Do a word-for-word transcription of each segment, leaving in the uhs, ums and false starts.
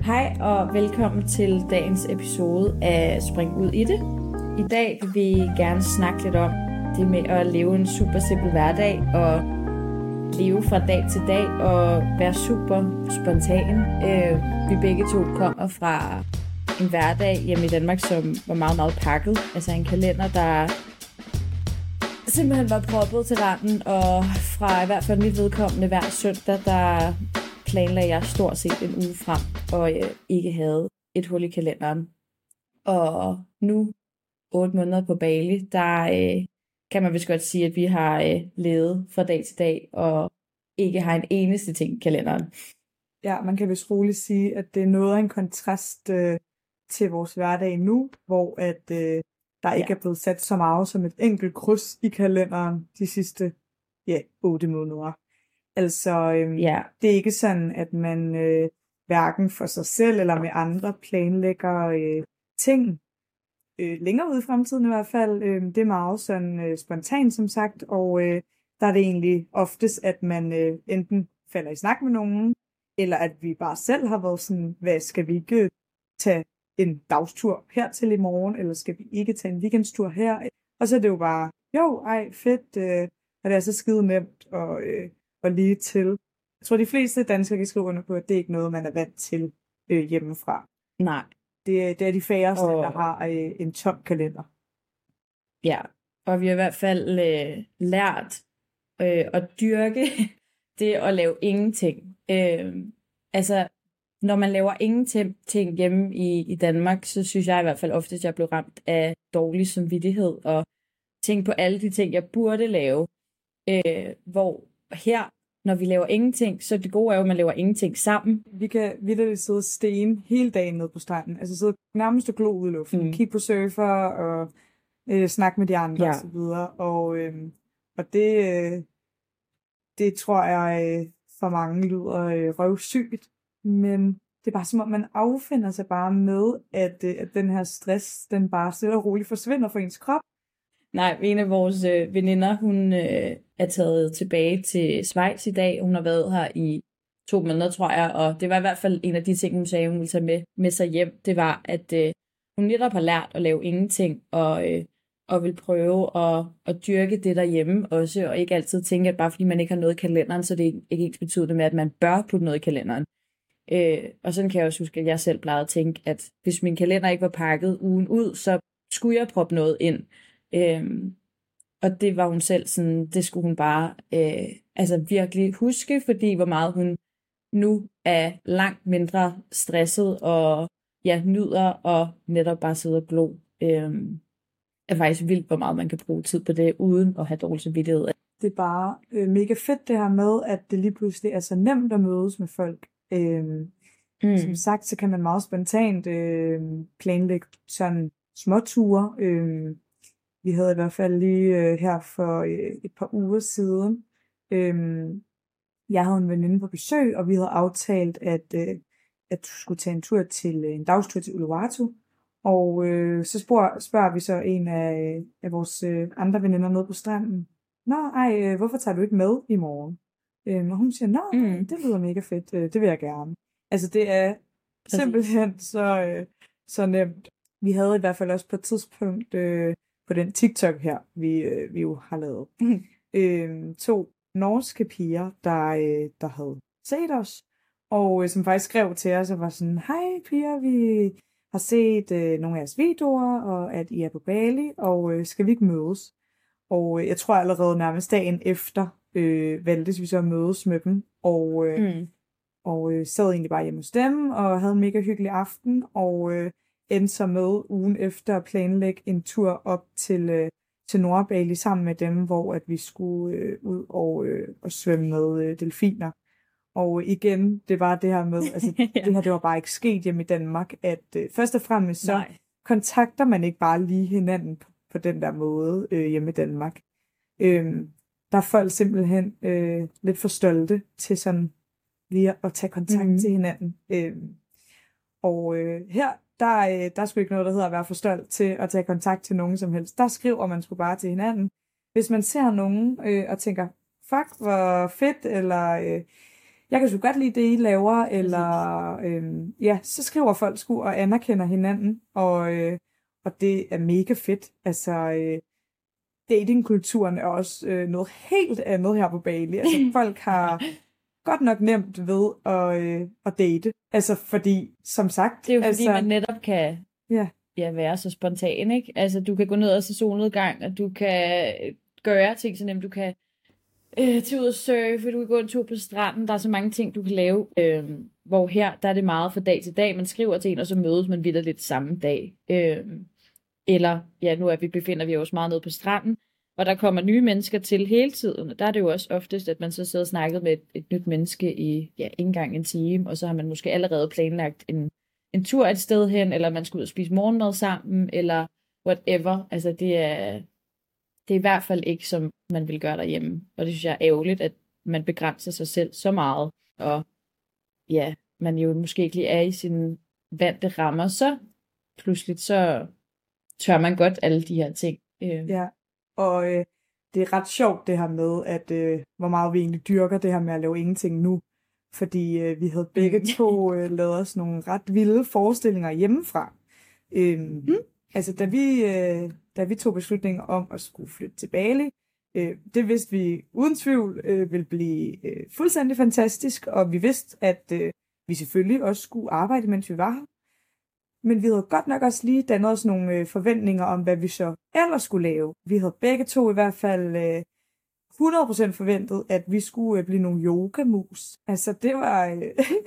Hej og velkommen til dagens episode af Spring ud i det. I dag vil vi gerne snakke lidt om det med at leve en super simpel hverdag og leve fra dag til dag og være super spontan. Øh, vi begge to kommer fra en hverdag hjemme i Danmark, som var meget, meget pakket. Altså en kalender, der simpelthen var proppet til randen, og fra i hvert fald mit vedkommende hver søndag, der planlagde jeg stort set en uge frem, og jeg ikke havde et hul i kalenderen. Og nu, otte måneder på Bali, der øh, kan man vist godt sige, at vi har øh, levet fra dag til dag, og ikke har en eneste ting i kalenderen. Ja, man kan vist roligt sige, at det er noget af en kontrast øh, til vores hverdag nu, hvor at øh, der ikke ja. er blevet sat så meget som et enkelt kryds i kalenderen de sidste ja, otte måneder. Altså, øhm, Ja. det er ikke sådan, at man øh, hverken for sig selv eller med andre planlægger øh, ting øh, længere ude i fremtiden i hvert fald. Øh, det er meget sådan øh, spontant, som sagt, og øh, der er det egentlig oftest, at man øh, enten falder i snak med nogen, eller at vi bare selv har været sådan, hvad skal vi ikke tage en dagstur hertil i morgen, eller skal vi ikke tage en weekendstur her? Og så er det jo bare, jo, ej, fedt, øh, og det er så skide nemt, og... Øh, og lige til. Jeg tror, de fleste danskere kan skrive under på, at det er ikke noget, man er vant til øh, hjemmefra. Nej. Det, det er de færreste, og... der har øh, en tom kalender. Ja, og vi har i hvert fald øh, lært øh, at dyrke det at lave ingenting. Øh, altså, når man laver ingenting hjemme i, i Danmark, så synes jeg i hvert fald ofte, at jeg blev ramt af dårlig samvittighed og tænke på alle de ting, jeg burde lave. Øh, hvor her, når vi laver ingenting, så det gode er jo, at man laver ingenting sammen. Vi kan vitterligt sidde og stene hele dagen nede på stranden. Altså sidde nærmest og glo ud i luften. Mm. Kigge på surfer og øh, snakke med de andre ja. og så videre. Og, øh, og det, øh, det tror jeg øh, for mange lyder øh, røvsygt. Men det er bare som om, man affinder sig bare med, at, øh, at den her stress, den bare stille og roligt forsvinder fra ens krop. Nej, en af vores øh, veninder, hun øh, er taget tilbage til Schweiz i dag. Hun har været her i to måneder, tror jeg, og det var i hvert fald en af de ting, hun sagde, hun ville tage med, med sig hjem. Det var, at øh, hun netop har lært at lave ingenting, og, øh, og vil prøve at, at dyrke det derhjemme også, og ikke altid tænke, at bare fordi man ikke har noget i kalenderen, så det er ikke ens betydende med, at man bør putte noget i kalenderen. Øh, og sådan kan jeg også huske, at jeg selv plejede at tænke, at hvis min kalender ikke var pakket ugen ud, så skulle jeg proppe noget ind. Øhm, og det var hun selv sådan, det skulle hun bare øh, altså virkelig huske, fordi hvor meget hun nu er langt mindre stresset og ja, nyder og netop bare sidder og glo. Øhm, er faktisk vildt, hvor meget man kan bruge tid på det, uden at have dårlig samvittighed. Det er bare øh, mega fedt det her med, at det lige pludselig er så nemt at mødes med folk. Øhm, mm. Som sagt, så kan man meget spontant øh, planlægge sådan småture. Øh, Vi havde i hvert fald lige øh, her for øh, et par uger siden, øh, jeg havde en veninde på besøg, og vi havde aftalt, at, øh, at du skulle tage en tur til en dagstur til Uluwatu. Og øh, så spørger, spørger vi så en af, af vores øh, andre veninder nede på stranden, Nå, ej, øh, hvorfor tager du ikke med i morgen? Øh, og hun siger, Nå, mm. det lyder mega fedt, øh, det vil jeg gerne. Altså det er Præcis. simpelthen så, øh, så nemt. Vi havde i hvert fald også på et tidspunkt... Øh, på den TikTok her, vi, øh, vi jo har lavet. Mm. Øh, to norske piger, der, øh, der havde set os, og øh, som faktisk skrev til os og var sådan, hej piger, vi har set øh, nogle af jeres videoer, og at I er på Bali, og øh, skal vi ikke mødes? Og øh, jeg tror allerede nærmest dagen efter, øh, valgtes vi så at mødes med dem, og, øh, mm. og øh, sad egentlig bare hjemme hos dem, og havde en mega hyggelig aften, og... Øh, endte så med ugen efter at planlægge en tur op til, øh, til Nordbali sammen med dem, hvor at vi skulle øh, ud og, øh, og svømme med øh, delfiner. Og igen, det var det her med, altså ja. det her det var bare ikke sket hjemme i Danmark, at øh, først og fremmest så Nej. kontakter man ikke bare lige hinanden på, på den der måde øh, hjemme i Danmark. Øh, der er folk simpelthen øh, lidt for stolte til sådan lige at tage kontakt mm. til hinanden. Øh, og øh, her Der, der er sgu ikke noget, der hedder at være for stolt til at tage kontakt til nogen som helst. Der skriver man sgu bare til hinanden. Hvis man ser nogen øh, og tænker, fuck, hvor fedt, eller øh, jeg kan så godt lide det, I laver, eller øhm, ja, så skriver folk sgu og anerkender hinanden, og, øh, og det er mega fedt. Altså, øh, datingkulturen er også øh, noget helt andet her på Bali. Altså, folk har godt nok nemt ved at, øh, at date. Altså, fordi, som sagt... Det er jo fordi, altså, man netop kan ja. Ja, være så spontan, ikke? Altså, du kan gå ned og se solnedgang, og du kan gøre ting så nemt. Du kan øh, tage ud og surfe, du kan gå en tur på stranden. Der er så mange ting, du kan lave. Øh, hvor her, der er det meget fra dag til dag. Man skriver til en, og så mødes man vidt lidt samme dag. Øh, eller, ja, nu er vi, befinder vi os meget nede på stranden, og der kommer nye mennesker til hele tiden. Og der er det jo også oftest, at man så sidder og snakker med et, et nyt menneske i, ja, ikke engang en time, og så har man måske allerede planlagt en en tur et sted hen, eller man skal ud og spise morgenmad sammen, eller whatever. Altså, det er, det er i hvert fald ikke, som man vil gøre derhjemme. Og det synes jeg er ærgerligt, at man begrænser sig selv så meget, og ja, man jo måske ikke lige er i sine vante rammer, så pludselig så tør man godt alle de her ting. Ja, og øh, det er ret sjovt det her med, at øh, hvor meget vi egentlig dyrker det her med at lave ingenting nu. Fordi øh, vi havde begge to øh, lavet os nogle ret vilde forestillinger hjemmefra. Øhm, mm. Altså, da vi, øh, da vi tog beslutningen om at skulle flytte til Bali, øh, det vidste vi uden tvivl øh, ville blive øh, fuldstændig fantastisk, og vi vidste, at øh, vi selvfølgelig også skulle arbejde, mens vi var her. Men vi havde godt nok også lige dannet os nogle øh, forventninger om, hvad vi så ellers skulle lave. Vi havde begge to i hvert fald... Øh, hundrede procent forventet, at vi skulle øh, blive nogle yogamus. Altså, det var... Øh,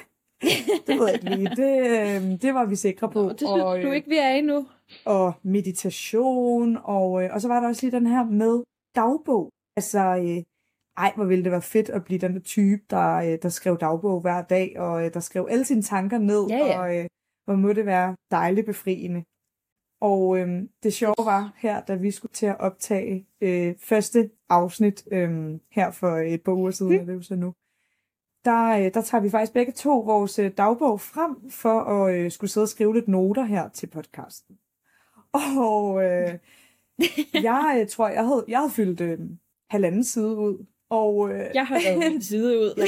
det ved jeg ikke lige. Det, øh, det var vi sikre på. Nå, det synes og, øh, du ikke, vi er endnu. Og meditation, og, øh, og så var der også lige den her med dagbog. Altså, øh, ej, hvor ville det være fedt at blive den der type, der, øh, der skrev dagbog hver dag, og øh, der skrev alle sine tanker ned, ja, ja. og øh, hvor må det være dejligt befriende. Og øhm, det sjove var her, da vi skulle til at optage øh, første afsnit øhm, her for et par uger siden, mm. det er jo så nu, der, øh, der tager vi faktisk begge to vores øh, dagbog frem for at øh, skulle sidde og skrive lidt noter her til podcasten. Og øh, jeg øh, tror, jeg havde, jeg havde fyldt øh, halvanden side ud. Og, øh, jeg har lavet en side ud.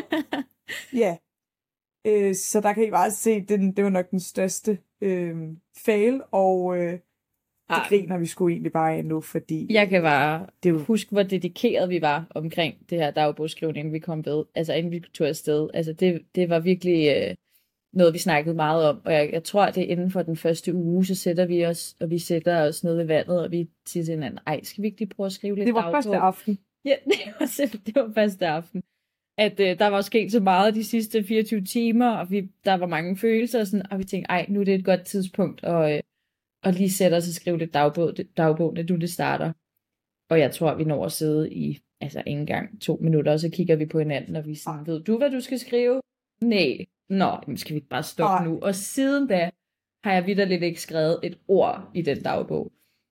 ja, øh, så der kan I bare se, det, det var nok den største øh, fail, og øh, det ah. griner vi sgu egentlig bare af nu, fordi... Jeg kan bare det huske, hvor dedikeret vi var omkring det her dagbogsskrivning, inden vi kom ved, altså inden vi tog afsted. Altså det, det var virkelig øh, noget, vi snakkede meget om, og jeg, jeg tror, at det er inden for den første uge, så sætter vi os, og vi sætter os ned ved vandet, og vi siger til hinanden, ej, skal vi ikke lige prøve at skrive lidt dagbog? Det var dagbog? første aften. Ja, det var simpelthen, det var første aften. At øh, der var sket så meget de sidste fireogtyve timer, og vi, der var mange følelser, og, sådan, og vi tænkte, ej, nu er det et godt tidspunkt at, øh, at lige sætte os og skrive lidt dagbog, dagbog, når du det starter. Og jeg tror, vi når at sidde i, altså ikke engang to minutter, og så kigger vi på hinanden, og vi sådan, ah. ved du, hvad du skal skrive? Nej. Nå, jamen skal vi bare stoppe ah. nu? Og siden da har jeg vitterligt ikke skrevet et ord i den dagbog.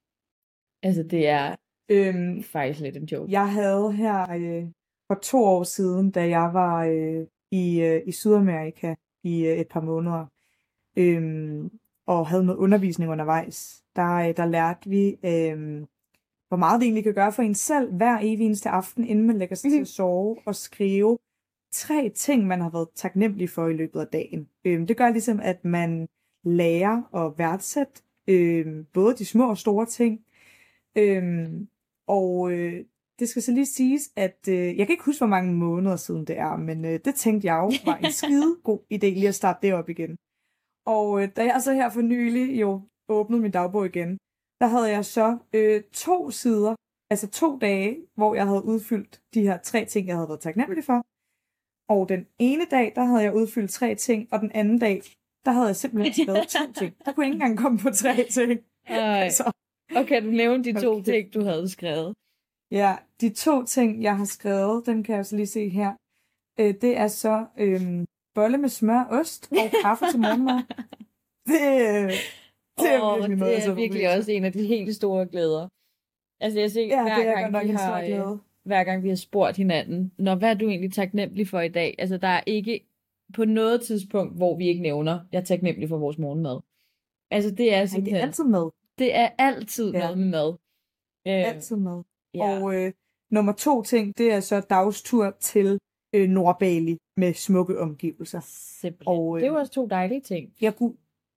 Altså, det er øhm, faktisk lidt en joke. Jeg havde her... Øh... For to år siden, da jeg var øh, i, øh, i Sydamerika i øh, et par måneder, øh, og havde noget undervisning undervejs, der, øh, der lærte vi, øh, hvor meget det egentlig kan gøre for en selv, hver evig eneste aften, inden man lægger sig mm-hmm. til at sove, og skrive tre ting, man har været taknemmelig for i løbet af dagen. Øh, det gør ligesom, at man lærer at værdsætte øh, både de små og store ting, øh, og... Øh, Det skal så lige siges, at øh, jeg kan ikke huske, hvor mange måneder siden det er, men øh, det tænkte jeg jo var en skide god idé lige at starte det op igen. Og øh, da jeg så her for nylig jo åbnede min dagbog igen, der havde jeg så øh, to sider, altså to dage, hvor jeg havde udfyldt de her tre ting, jeg havde været taknemmelig for. Og den ene dag, der havde jeg udfyldt tre ting, og den anden dag, der havde jeg simpelthen skrevet to ting. Der kunne jeg ikke engang komme på tre ting. Så. Okay, du nævnte de to okay. ting, du havde skrevet. Ja, de to ting, jeg har skrevet, dem kan jeg så lige se her. Øh, det er så øh, bolle med smør, ost og kaffe til morgenmad. Det, det er oh, virkelig noget, det er virkelig også en af de helt store glæder. Altså jeg ser, ja, hver, gang, vi har, hver gang vi har spurgt hinanden, når hvad er du egentlig taknemmelig for i dag? Altså der er ikke på noget tidspunkt, hvor vi ikke nævner, jeg er taknemmelig for vores morgenmad. Altså det er simpelthen... Nej, det er altid mad. Det er altid ja. noget med mad. Øh, altid mad. Ja. Og øh, nummer to ting, det er så dagstur til øh, Nordbali med smukke omgivelser. Simpelthen. Og, øh, det var også to dejlige ting. Jeg kunne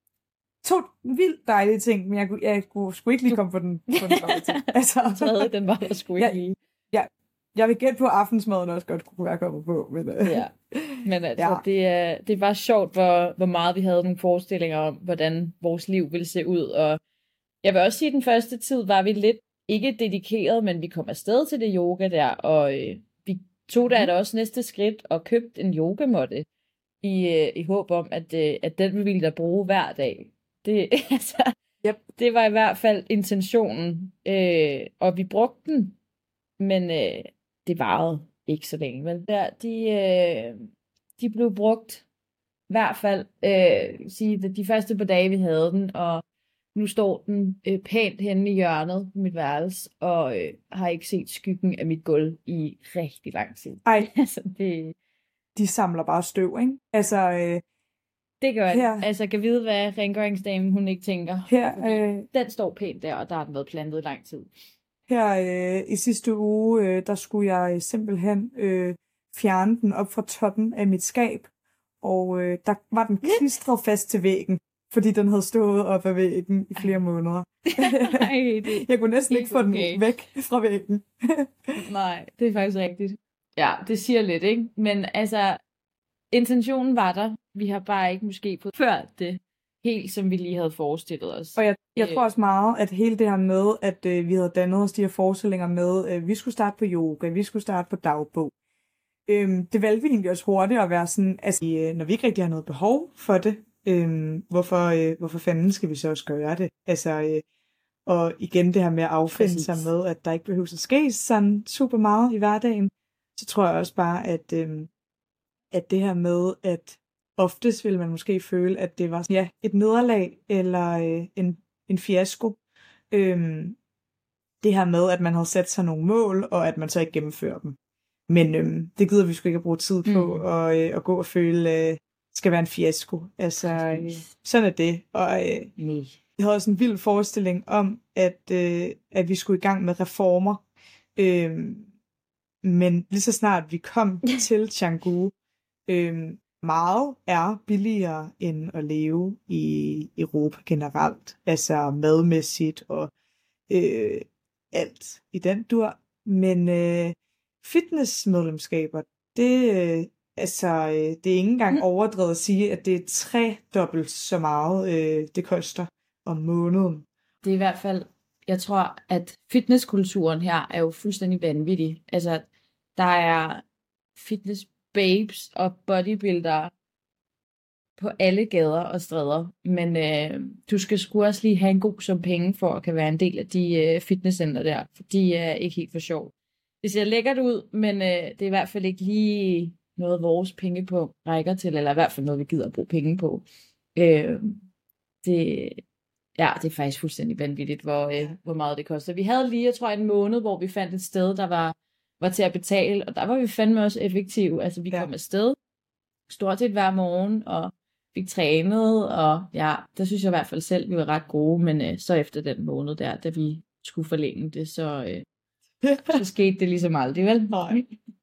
to vildt dejlige ting, men jeg kunne, jeg kunne sgu ikke lige du... komme på den, på den tredje ting. Altså, tredje, den var der sgu ikke lige. Ja, ja, jeg vil gætte på, at aftensmaden også godt kunne være kommet på. Men, øh, ja, men altså, ja. det, er, det var sjovt, hvor, hvor meget vi havde nogle forestillinger om, hvordan vores liv ville se ud. Og jeg vil også sige, at den første tid var vi lidt ikke dedikeret, men vi kom afsted til det yoga der, og øh, vi tog da mm. også næste skridt og købte en yogamåtte i, øh, i håb om, at, øh, at den ville vi da bruge hver dag. Det, altså, yep. det var i hvert fald intentionen, øh, og vi brugte den, men øh, det varede ikke så længe. Vel? Der, de, øh, de blev brugt i hvert fald øh, sige, de første par dage, vi havde den, og nu står den øh, pænt henne i hjørnet på mit værelse, og øh, har ikke set skyggen af mit gulv i rigtig lang tid. Ej, altså, det... de samler bare støv, ikke? Altså, øh, det gør her... det. Altså, kan vide, hvad rengøringsdamen, hun ikke tænker. Her, øh... Den står pænt der, og der har den været plantet i lang tid. Her øh, i sidste uge, øh, der skulle jeg simpelthen øh, fjerne den op fra toppen af mit skab, og øh, der var den klistret fast til væggen, fordi den havde stået op ad væggen i flere måneder. Ej, det, jeg kunne næsten ikke få okay. den væk fra væggen. Nej, det er faktisk rigtigt. Ja, det siger lidt, ikke? Men altså, intentionen var der. Vi har bare ikke måske fået ført det helt, som vi lige havde forestillet os. Og jeg, jeg tror også meget, at hele det her med, at øh, vi havde dannet os de her forestillinger med, øh, vi skulle starte på yoga, vi skulle starte på dagbog. Øhm, det valgte vi egentlig også hurtigt at være sådan, altså, øh, når vi ikke rigtig har noget behov for det, øh, hvorfor, øh, hvorfor fanden skal vi så også gøre det? Altså, øh, og igen det her med at affinde sig med, at der ikke behøver at ske sådan super meget i hverdagen, så tror jeg også bare, at, øh, at det her med, at oftest vil man måske føle, at det var sådan, ja, et nederlag eller øh, en, en fiasko. Øhm, det her med, at man havde sat sig nogle mål, og at man så ikke gennemfører dem. Men øhm, det gider vi sgu ikke at bruge tid på, mm. og, øh, at gå og føle, øh, skal være en fiasko. Altså, øh, sådan er det. Og øh, mm. jeg havde også en vild forestilling om, at, øh, at vi skulle i gang med reformer. Øh, men lige så snart vi kom til Canggu, øh, meget er billigere end at leve i Europa generelt. Altså madmæssigt og øh, alt i den dur. Men øh, fitnessmedlemskaber, det, øh, altså, øh, det er ikke engang overdrevet at sige, at det er tredobbelt så meget, øh, det koster om måneden. Det er i hvert fald, jeg tror, at fitnesskulturen her er jo fuldstændig vanvittig. Altså, der er fitness babes og bodybuildere på alle gader og stræder, men øh, du skal sgu også lige have en god sum penge for at kan være en del af de øh, fitnesscenter der, for de er ikke helt for sjov. Det ser lækkert ud, men øh, det er i hvert fald ikke lige noget vores penge på rækker til, eller i hvert fald noget vi gider at bruge penge på. Øh, det, ja, det er faktisk fuldstændig vanvittigt, hvor, øh, hvor meget det koster. Vi havde lige, jeg tror, en måned, hvor vi fandt et sted, der var var til at betale, og der var vi fandme også effektive. Altså, vi ja. kom afsted stort set hver morgen, og fik trænet, og ja, der synes jeg i hvert fald selv, vi var ret gode, men øh, så efter den måned der, da vi skulle forlænge det, så, øh, så skete det ligesom aldrig, vel? Nej.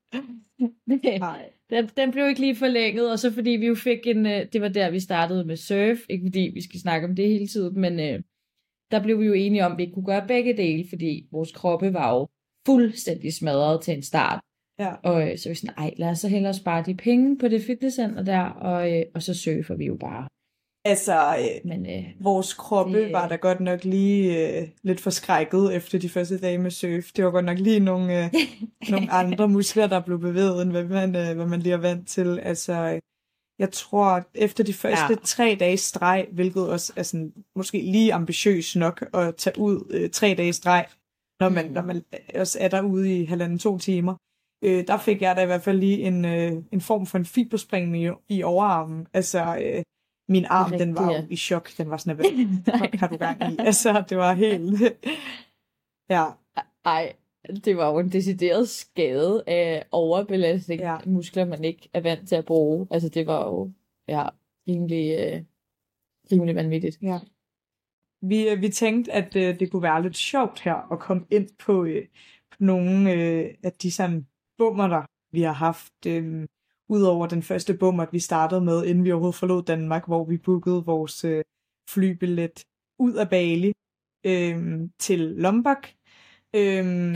Nej. Den, den blev ikke lige forlænget, og så fordi vi jo fik en, øh, det var der, vi startede med surf, ikke fordi vi skal snakke om det hele tiden, men øh, der blev vi jo enige om, at vi ikke kunne gøre begge dele, fordi vores kroppe var jo fuldstændig smadret til en start. Ja. Og øh, så vi sådan, ej, lad os så hellere spare de penge på det fitnesscenter der, og, øh, og så surfer vi jo bare. Altså, øh, Men, øh, vores kroppe det, var da godt nok lige øh, lidt forskrækket efter de første dage med surf. Det var godt nok lige nogle, øh, nogle andre muskler, der blev bevæget, end hvad man, øh, hvad man lige er vant til. Altså, øh, jeg tror, efter de første ja. tre dage streg, hvilket også er sådan, måske lige ambitiøs nok at tage ud øh, tre dage streg, når man, når man også er derude i halvanden to timer. Øh, der fik jeg da i hvert fald lige en, øh, en form for en fiberspringning i, i overarmen. Altså, øh, min arm, rigtig, den var ja. jo i chok. Den var sådan, hvad har du gang i? Altså, det var helt... ja. Ej, det var jo en decideret skade af overbelastning ja. muskler, man ikke er vant til at bruge. Altså, det var jo ja, rimelig, øh, rimelig vanvittigt. Ja. Vi, vi tænkte, at øh, det kunne være lidt sjovt her at komme ind på, øh, på nogle øh, af de sådan bummer, der vi har haft. Øh, Udover den første bummert, vi startede med, inden vi overhovedet forlod Danmark, hvor vi bookede vores øh, flybillet ud af Bali øh, til Lombok. Øh,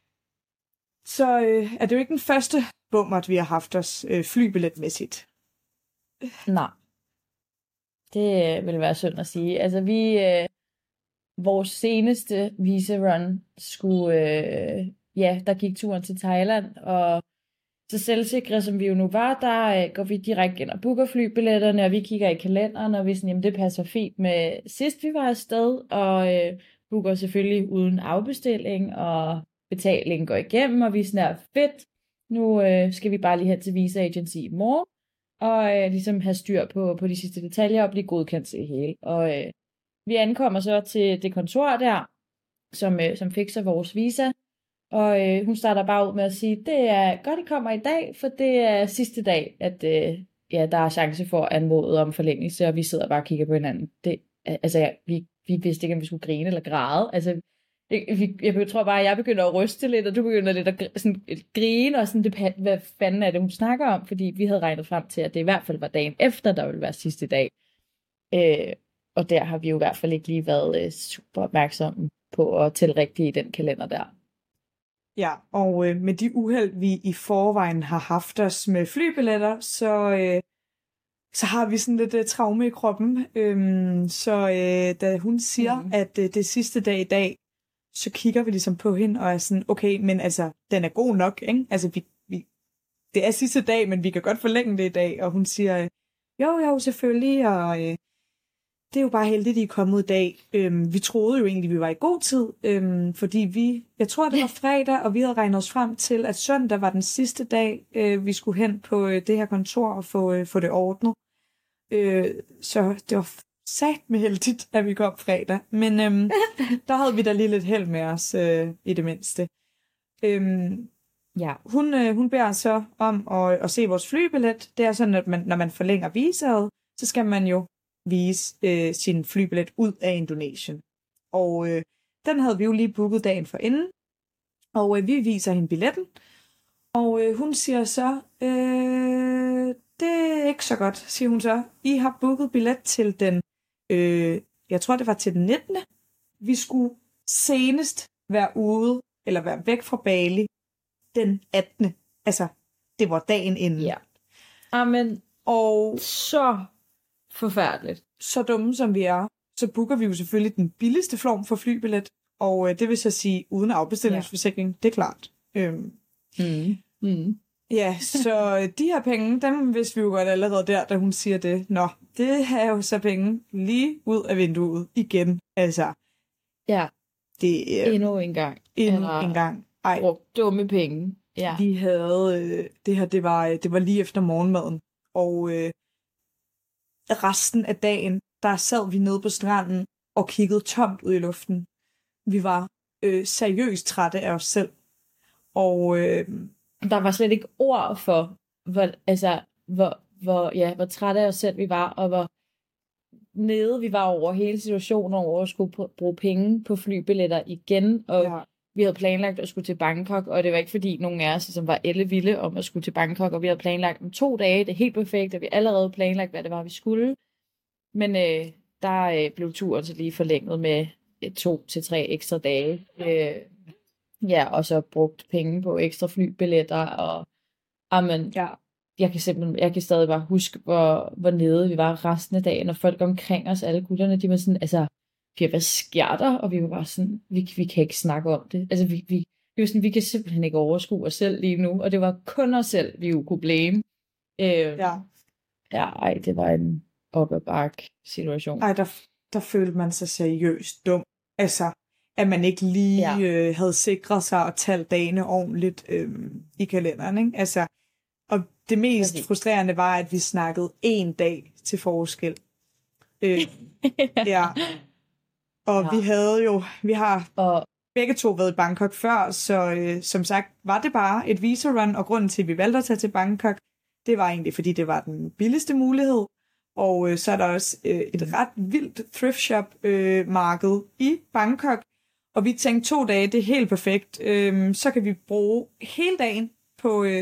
så øh, er det jo ikke den første bummert, vi har haft os øh, flybilletmæssigt. Nej. Det øh, vil være synd at sige. Altså vi, øh, vores seneste visa-run skulle, øh, ja, der gik turen til Thailand, og så selvsikre som vi jo nu var, der øh, går vi direkte ind og booker flybilletterne, og vi kigger i kalenderen, og vi er sådan, jamen det passer fint med sidst vi var afsted, og øh, booker selvfølgelig uden afbestilling, og betalingen går igennem, og vi er sådan her, fedt, nu øh, skal vi bare lige hen til Visa Agency i morgen, og øh, ligesom have styr på, på de sidste detaljer, og blive godkendt til det hele. Og øh, vi ankommer så til det kontor der, som, øh, som fikser vores visa, og øh, hun starter bare ud med at sige, det er godt, I kommer i dag, for det er sidste dag, at øh, ja, der er chance for at anmode om forlængelse, og vi sidder bare og kigger på hinanden. Det, altså, ja, vi, vi vidste ikke, om vi skulle grine eller græde. Altså, det, vi, jeg tror bare, at jeg begynder at ryste lidt, og du begynder lidt at sådan, grine, og sådan, det, hvad fanden er det, hun snakker om? Fordi vi havde regnet frem til, at det i hvert fald var dagen efter, der ville være sidste dag. Øh, og der har vi jo i hvert fald ikke lige været øh, super opmærksomme på at tælle rigtigt i den kalender der. Ja, og øh, med de uheld, vi i forvejen har haft os med flybilletter, så, øh, så har vi sådan lidt uh, traume i kroppen. Øhm, så øh, da hun siger, mm. at øh, det er sidste dag i dag, så kigger vi ligesom på hende og er sådan, okay, men altså, den er god nok, ikke? Altså, vi, vi, det er sidste dag, men vi kan godt forlænge det i dag. Og hun siger, jo, jo, selvfølgelig, og øh, det er jo bare heldigt, at I er kommet i dag. Øhm, vi troede jo egentlig, at vi var i god tid, øhm, fordi vi, jeg tror, det var fredag, og vi havde regnet os frem til, at søndag var den sidste dag, øh, vi skulle hen på øh, det her kontor og få, øh, få det ordnet. Øh, så det var satme heldigt, at vi kom fredag. Men øhm, der havde vi da lige lidt held med os, øh, i det mindste. Øhm, ja, hun, øh, hun beder så om at, at se vores flybillet. Det er sådan, at man, når man forlænger visaet, så skal man jo vise øh, sin flybillet ud af Indonesien. Og øh, den havde vi jo lige booket dagen for inden. Og øh, vi viser hende billetten. Og øh, hun siger så, øh, det er ikke så godt, siger hun så. I har booket billet til den, øh, jeg tror det var til den nittende Vi skulle senest være ude, eller være væk fra Bali, den attende Altså, det var dagen inden. Ja. Amen. Og så forfærdeligt. Så dumme som vi er, så booker vi jo selvfølgelig den billigste form for flybillet, og øh, det vil så sige uden afbestillingsforsikring, ja. Det er klart. Øhm, mm. Mm. Ja, så de her penge, dem vidste vi jo godt allerede der, da hun siger det. Nå, det er jo så penge lige ud af vinduet igen. Altså, ja, det er endnu en gang. Endnu en gang. Ej, brugt dumme penge. Ja. Vi havde, øh, det her, det var, det var lige efter morgenmaden, og øh, resten af dagen, der sad vi nede på stranden og kiggede tomt ud i luften. Vi var øh, seriøst trætte af os selv. Og øh, der var slet ikke ord for, hvor, altså, hvor, hvor, ja, hvor trætte af os selv vi var, og hvor nede vi var over hele situationen, over at skulle bruge penge på flybilletter igen, og ja. Vi havde planlagt at skulle til Bangkok, og det var ikke fordi nogen af os som var ellevilde om at skulle til Bangkok, og vi havde planlagt om to dage, det er helt perfekt, og vi allerede planlagt, hvad det var, vi skulle. Men øh, der øh, blev turen så lige forlænget med øh, to til tre ekstra dage. Øh, ja, og så brugt penge på ekstra flybilletter, og amen, ja. Jeg kan simpelthen, jeg kan stadig bare huske, hvor, hvor nede vi var resten af dagen, og folk omkring os, alle gutterne, de var sådan, altså, vi har været skærter, og vi var bare sådan, vi, vi kan ikke snakke om det. Altså, vi, vi, vi var sådan, vi kan simpelthen ikke overskue os selv lige nu, og det var kun os selv, vi jo kunne blame. Øh, ja. Ja, ej, det var en op ad bakke situation. Ej, der, der følte man sig seriøst dum. Altså, at man ikke lige ja. øh, havde sikret sig og talt dagene ordentligt øh, i kalenderen, ikke? Altså, og det mest Præcis. frustrerende var, at vi snakkede en dag til forskel. Øh, ja. Og ja. vi havde jo, vi har og... begge to været i Bangkok før, så øh, som sagt var det bare et visa-run, og grunden til, at vi valgte at tage til Bangkok, det var egentlig, fordi det var den billigste mulighed. Og øh, så er der også øh, et ret vildt thrift shop øh, marked i Bangkok. Og vi tænkte to dage, det er helt perfekt. Øh, så kan vi bruge hele dagen på, øh,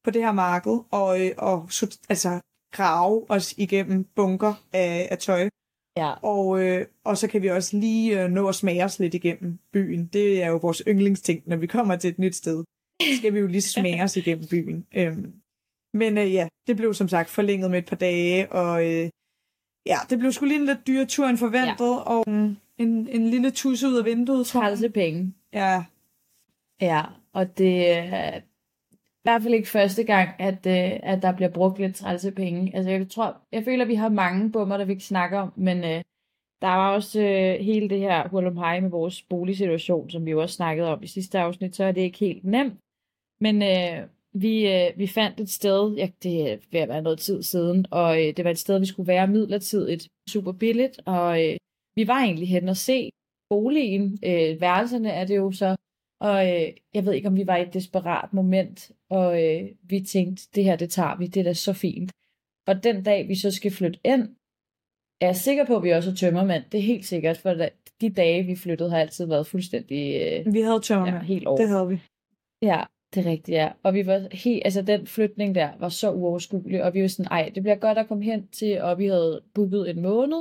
på det her marked, og, øh, og altså, grave os igennem bunker af, af tøj. Ja. Og, øh, og så kan vi også lige øh, nå at smage os lidt igennem byen. Det er jo vores yndlingsting, når vi kommer til et nyt sted. Så skal vi jo lige smage os igennem byen. Øhm, men øh, ja, det blev som sagt forlænget med et par dage, og øh, ja, det blev sgu lige en lidt dyre tur end forventet, ja. og en, en lille tusse ud af vinduet. Trælse penge. Ja. Ja, og det er i hvert fald ikke første gang, at, øh, at der bliver brugt lidt trælse penge. Altså jeg tror, jeg føler, at vi har mange bummer, der vi ikke snakker om, men øh, der var også øh, hele det her hurlumhej med vores boligsituation, som vi jo også snakkede om i sidste afsnit, så er det ikke helt nemt. Men øh, vi, øh, vi fandt et sted, ja, det er ved at være noget tid siden, og øh, det var et sted, vi skulle være midlertidigt, super billigt, og øh, vi var egentlig hen og se boligen. Øh, værelserne er det jo så, og øh, jeg ved ikke, om vi var i et desperat moment, og øh, vi tænkte, det her, det tager vi, det er da så fint. Og den dag, vi så skal flytte ind, er jeg sikker på, at vi også har tømmermænd. Det er helt sikkert, for de dage, vi flyttede, har altid været fuldstændig... Øh, vi havde tømmermænd, ja, helt over. Det havde vi. Ja, det er rigtigt, ja. Og vi var helt, altså den flytning der var så uoverskuelig, og vi var sådan, ej, det bliver godt at komme hen til, og vi havde booket en måned,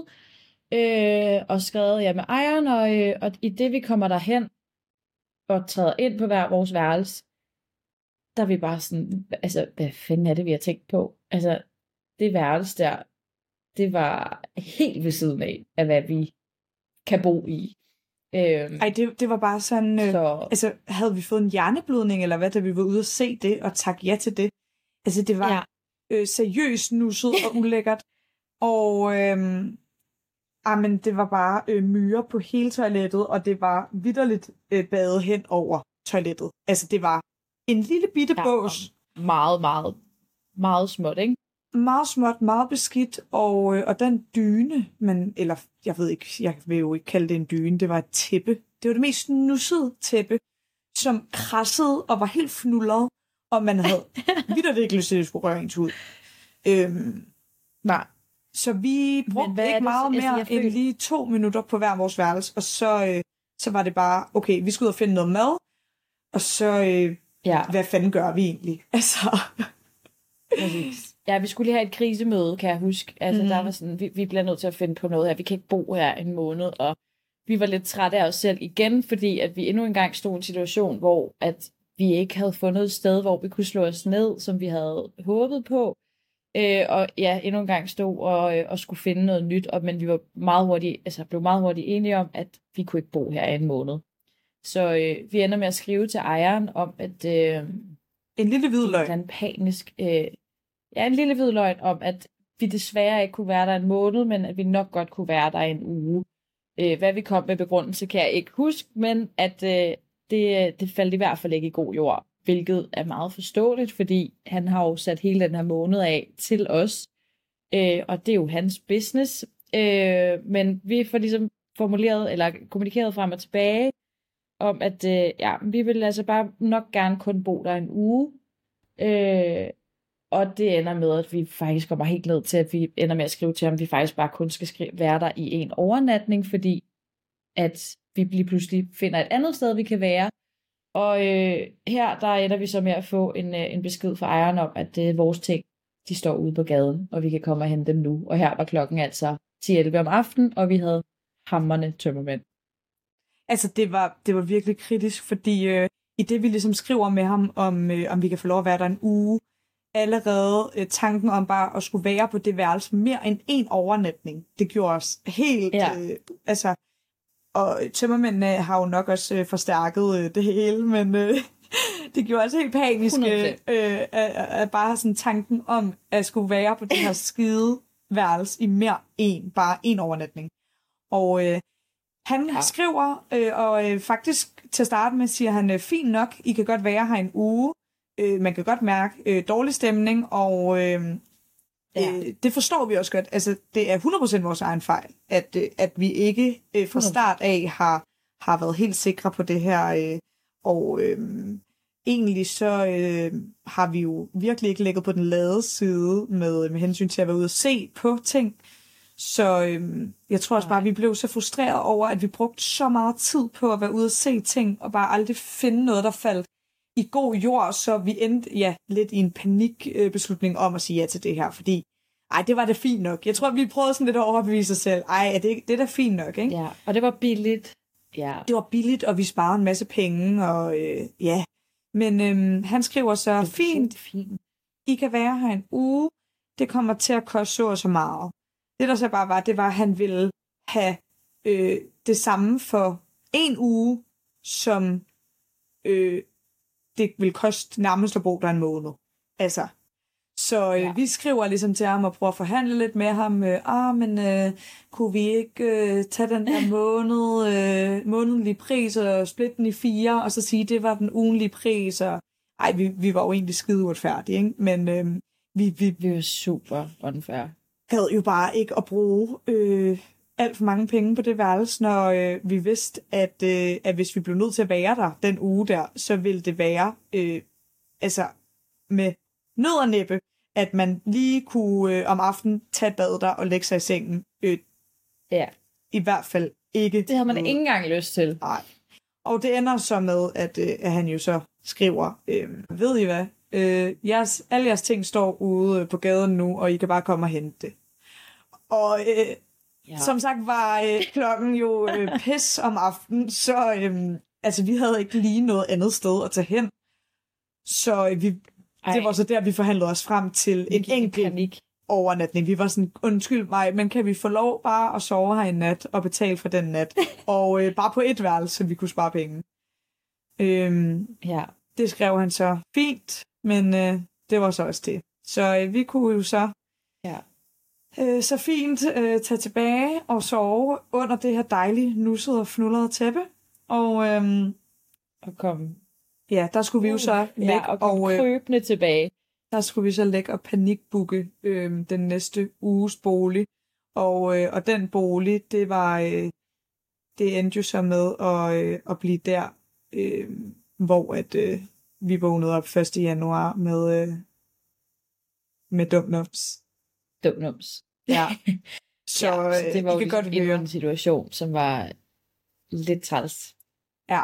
øh, og skrevet ja med ejeren, og, øh, og i det vi kommer derhen, og træder ind på hver vores værelse, der er vi bare sådan, altså, hvad fanden er det, vi har tænkt på? Altså, det værelse der, det var helt ved siden af, af hvad vi kan bo i. Øhm, Ej, det, det var bare sådan, øh, så... altså, havde vi fået en hjerneblødning, eller hvad, da vi var ude at se det, og takke ja til det. Altså, det var ja. øh, seriøst nusset og ulækkert. Og, øh, amen, det var bare øh, myrer på hele toilettet, og det var vitterligt øh, badet hen over toilettet. Altså, det var en lille bitte ja, bås. Meget, meget, meget småt, ikke? Meget småt, meget beskidt, og, øh, og den dyne, men, eller jeg ved ikke, jeg vil jo ikke kalde det en dyne, det var et tæppe. Det var det mest nussede tæppe, som krassede og var helt fnullet, og man havde vitterligt ikke lyst til, at det skulle røre ens hud. Øhm, nej. Så vi brugte ikke meget mere altså, føler... end lige to minutter på hver vores værelse, og så, øh, så var det bare, okay, vi skulle ud og finde noget mad, og så, øh, ja. hvad fanden gør vi egentlig? Altså... Ja, vi skulle lige have et krisemøde, kan jeg huske. Altså, mm. der var sådan, vi, vi bliver nødt til at finde på noget her. Vi kan ikke bo her en måned, og vi var lidt trætte af os selv igen, fordi at vi endnu engang stod i en situation, hvor at vi ikke havde fundet et sted, hvor vi kunne slå os ned, som vi havde håbet på. Øh, og ja, endnu engang stod og, og skulle finde noget nyt, og, men vi var meget hurtigt, altså blev meget hurtigt enige om, at vi kunne ikke bo her i en måned. Så øh, vi ender med at skrive til ejeren om, at... Øh, en lille hvid løgn. En panisk... Øh, Ja, en lille hvid løgn om, at vi desværre ikke kunne være der en måned, men at vi nok godt kunne være der en uge. Øh, hvad vi kom med begrundelse, kan jeg ikke huske, men at øh, det, det faldt i hvert fald ikke i god jord, hvilket er meget forståeligt, fordi han har jo sat hele den her måned af til os, øh, og det er jo hans business. Øh, men vi får ligesom formuleret, eller kommunikeret frem og tilbage, om at øh, ja, vi vil altså bare nok gerne kun bo der en uge, øh, og det ender med, at vi faktisk kommer helt ned til, at vi ender med at skrive til ham, at vi faktisk bare kun skal skrive, være der i en overnatning, fordi at vi lige pludselig finder et andet sted, vi kan være. Og øh, her der ender vi så med at få en, øh, en besked fra ejeren om, at øh, vores ting, de står ude på gaden, og vi kan komme og hente dem nu. Og her var klokken altså ti elleve om aftenen, og vi havde hamrende tømmermænd. Altså det var, det var virkelig kritisk, fordi øh, i det vi ligesom skriver med ham, om, øh, om vi kan få lov at være der en uge, allerede øh, tanken om bare at skulle være på det værelse mere end en overnatning, det gjorde os helt, ja. øh, altså, og tømmermændene har jo nok også øh, forstærket øh, det hele, men øh, det gjorde os helt panisk, øh, øh, at bare sådan tanken om at skulle være på det her skide værelse i mere en, bare en overnatning. Og øh, han ja. skriver, øh, og øh, faktisk til at starte med siger han, øh, fint nok, I kan godt være her en uge. Øh, man kan godt mærke øh, dårlig stemning, og øh, ja. øh, det forstår vi også godt. Altså, det er hundrede procent vores egen fejl, at, øh, at vi ikke øh, fra start af har, har været helt sikre på det her. Øh, og øh, egentlig så øh, har vi jo virkelig ikke ligget på den lade side med, med hensyn til at være ude og se på ting. Så øh, jeg tror også bare, at vi blev så frustreret over, at vi brugte så meget tid på at være ude og se ting, og bare aldrig finde noget, der faldt i god jord, så vi endte ja, lidt i en panikbeslutning om at sige ja til det her, fordi ej, det var da fint nok. Jeg tror, vi prøvede sådan lidt at overbevise os selv. Ej, er det, det er da fint nok, ikke? Ja, og det var billigt. Ja. Det var billigt, og vi sparede en masse penge, og øh, ja. Men øh, han skriver så, fint, fint, I kan være her en uge. Det kommer til at koste så og så meget. Det, der så bare var, det var, at han ville have øh, det samme for en uge, som øh, det vil koste nærmest at bo der en måned. Altså, så øh, ja. Vi skriver ligesom til ham og prøver at forhandle lidt med ham. Øh, ah, men øh, kunne vi ikke øh, tage den der måned, øh, månedlige pris og splitte den i fire, og så sige, det var den ugenlige pris. Og, ej, vi, vi var jo egentlig skide uretfærdige, ikke? Men øh, vi, vi, vi var super unfair. Havde jo bare ikke at bruge øh, alt for mange penge på det værelse, når øh, vi vidste, at, øh, at hvis vi blev nødt til at være der den uge der, så ville det være øh, altså med nød og næppe, at man lige kunne øh, om aftenen tage et bad der og lægge sig i sengen. Øh, ja. I hvert fald ikke. Det havde man ikke engang lyst til. Nej. Og det ender så med, at, øh, at han jo så skriver, øh, ved I hvad, øh, jeres, alle jeres ting står ude på gaden nu, og I kan bare komme og hente det. Og øh, ja. Som sagt var øh, klokken jo øh, pis om aftenen, så øh, altså, vi havde ikke lige noget andet sted at tage hen. Så øh, vi Ej. Det var så der, vi forhandlede os frem til en enkelt panik. Overnatning. Vi var sådan, undskyld mig, men kan vi få lov bare at sove her en nat og betale for den nat? og øh, bare på et værelse, så vi kunne spare penge. Øhm, ja. Det skrev han så fint, men øh, det var så også det. Så øh, vi kunne jo så ja. øh, så fint øh, tage tilbage og sove under det her dejlige, nussede og fnullede tæppe. Og, øh, og komme. Ja, der skulle vi jo så lægge ja, og, og øh, krybende tilbage. Der skulle vi så lægge og panikbooke øh, den næste uges bolig. Og, øh, og den bolig, det var øh, det endte jo så med at, øh, at blive der, øh, hvor at, øh, vi vågnede op første januar med, øh, med dumnums. Dumnums. Ja. så, ja, så det var øh, jo godt høre en situation, som var lidt træls. Ja.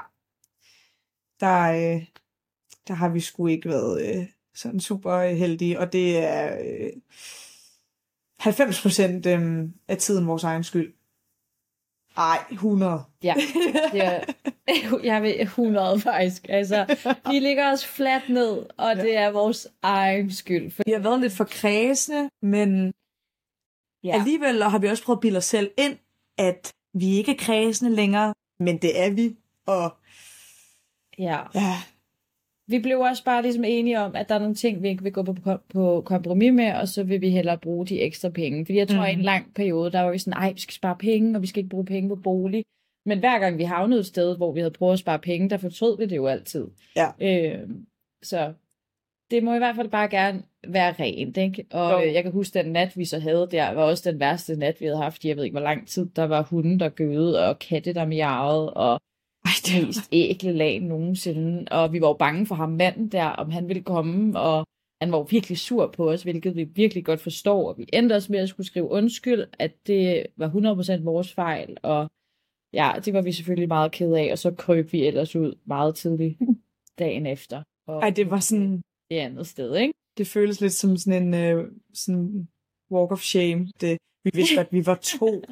Der, øh, der har vi sgu ikke været øh, sådan super heldige, og det er øh, halvfems procent øh, af tiden vores egen skyld. Ej, hundrede. Ja, det er, jeg vil hundrede faktisk. Altså, vi ligger os fladt ned, og ja. Det er vores egen skyld. For... Vi har været lidt for kredsende, men ja. Alligevel har vi også prøvet at bilde os selv ind, at vi ikke er kredsende længere, men det er vi, og Ja. ja. Vi blev også bare ligesom enige om, at der er nogle ting, vi ikke vil gå på, på kompromis med, og så vil vi hellere bruge de ekstra penge. Fordi jeg tror, mm. i en lang periode, der var vi sådan, ej, vi skal spare penge, og vi skal ikke bruge penge på bolig. Men hver gang vi havnede et sted, hvor vi havde prøvet at spare penge, der fortrød vi det jo altid. Ja. Øh, så det må i hvert fald bare gerne være rent, ikke? Og øh, jeg kan huske, den nat, vi så havde der, var også den værste nat, vi havde haft. Jeg ved ikke, hvor lang tid. Der var hunde, der gøede, og katte, der miavede, og Ej, det mest ægle lag nogensinde, og vi var jo bange for ham manden der, om han ville komme, og han var jo virkelig sur på os, hvilket vi virkelig godt forstår, og vi endte os med at skulle skrive undskyld, at det var hundrede procent vores fejl, og ja, det var vi selvfølgelig meget ked af, og så krøb vi ellers ud meget tidligt dagen efter. Og Ej, det var sådan det andet sted, ikke? Det føles lidt som sådan en uh, sådan walk of shame. Det, vi vidste, at vi var to,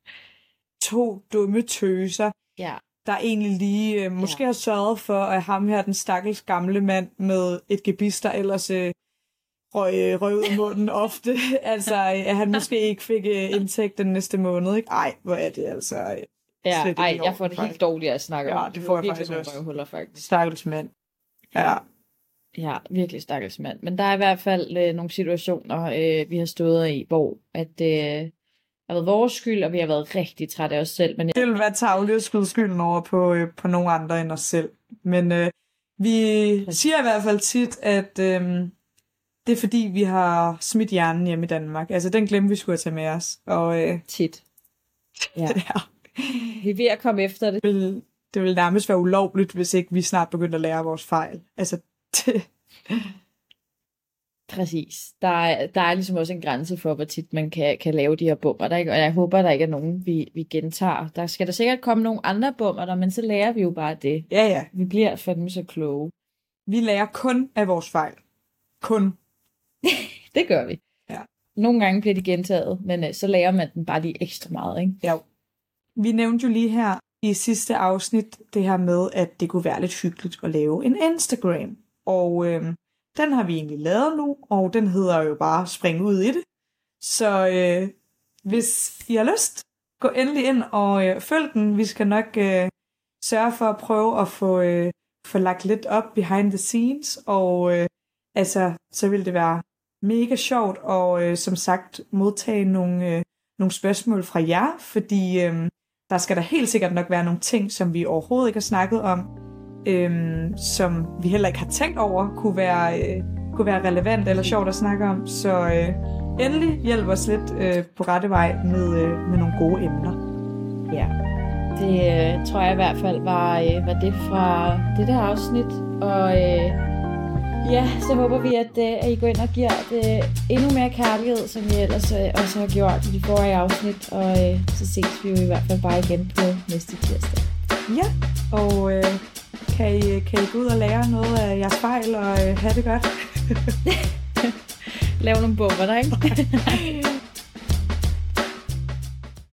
to dumme tøser. Ja. Der egentlig lige øh, måske ja. har sørget for, at ham her, den stakkels gamle mand med et gebis, der ellers øh, røg, øh, røg ud af munden ofte. altså, øh, at han måske ikke fik øh, indtægt den næste måned. Ikke? Ej, hvor er det altså... Øh, ja, ej, jeg får det helt dårligt at snakke om. Ja, det får jeg faktisk også. Røvhuller, faktisk. Stakkels mand. Ja. Ja, virkelig stakkels mand. Men der er i hvert fald øh, nogle situationer, øh, vi har stået i, hvor at... Øh, det har været vores skyld, og vi har været rigtig trætte af os selv. Men... Det vil være tarveligt at skyde skylden over på, øh, på nogle andre end os selv. Men øh, vi siger i hvert fald tit, at øh, det er fordi, vi har smidt hjernen hjemme i Danmark. Altså, den glemte vi skulle have taget med os. Og, øh, tit. Ja. ja. Vi er ved at komme efter det. Det vil, det vil nærmest være ulovligt, hvis ikke vi snart begynder at lære vores fejl. Altså, det... Præcis. Der er, der er ligesom også en grænse for, hvor tit man kan, kan lave de her bummer. Der, ikke? Og jeg håber, der ikke er nogen, vi, vi gentager. Der skal der sikkert komme nogle andre bummer, der, men så lærer vi jo bare det. Ja, ja. Vi bliver fandme så kloge. Vi lærer kun af vores fejl. Kun. Det gør vi. Ja. Nogle gange bliver de gentaget, men øh, så lærer man den bare lige ekstra meget, ikke? Ja. Vi nævnte jo lige her i sidste afsnit det her med, at det kunne være lidt hyggeligt at lave en Instagram. Og øh, den har vi egentlig lavet nu, og den hedder jo bare Spring ud i det. Så øh, hvis I har lyst, gå endelig ind og øh, følg den. Vi skal nok øh, sørge for at prøve at få, øh, få lagt lidt op behind the scenes, og øh, altså, så vil det være mega sjovt og øh, som sagt modtage nogle, øh, nogle spørgsmål fra jer, fordi øh, der skal der helt sikkert nok være nogle ting, som vi overhovedet ikke har snakket om, øh, som vi heller ikke har tænkt over, kunne være, øh, kunne være relevant eller sjovt at snakke om. Så øh, endelig hjælp os lidt øh, på rette vej med, øh, med nogle gode emner. Ja, det øh, tror jeg i hvert fald var, øh, var det fra det der afsnit, og øh, ja, så håber vi, at, at I går ind og giver det endnu mere kærlighed, som vi ellers også har gjort i de forrige afsnit. Og øh, så ses vi jo i hvert fald bare igen på næste tirsdag. Ja, og øh, kan, I, kan I gå ud og lære noget af jeres fejl og øh, have det godt? Lav nogle bomber, der, ikke?